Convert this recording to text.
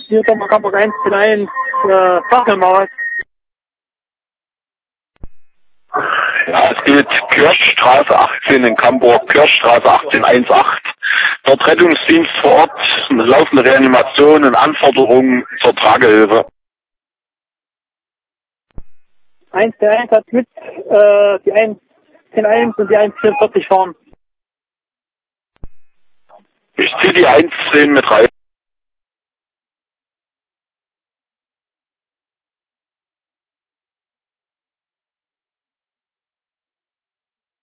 Hier Thomas Hamburg 101, Fackelmaus. Ja, es geht Kirchstraße 18 in Camburg, Kirchstraße 1818. Dort Rettungsdienst vor Ort, eine laufende Reanimation und Anforderungen zur Tragehilfe. 1 der 1 hat mit, die 101 und die 144 fahren. Ich ziehe die 110 mit rein.